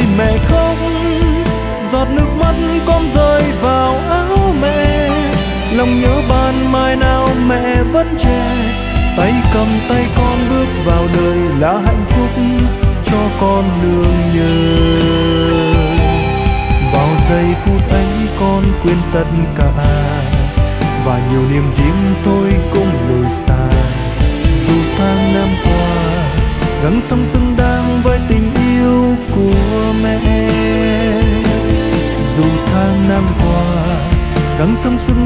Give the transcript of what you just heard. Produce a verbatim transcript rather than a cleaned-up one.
mẹ khóc, giọt nước mắt con rơi vào áo mẹ. Lòng nhớ ban mai nào mẹ vẫn trẻ, tay cầm tay con bước vào đời là hạnh phúc cho con nương nhờ. Vào giây phút ấy con quên tất cả, và nhiều niềm riêng tôi cũng lùi xa. Dù tháng năm qua gắng sống xứng đáng với tình yêu của mẹ, dù tháng năm qua gắng sống xứng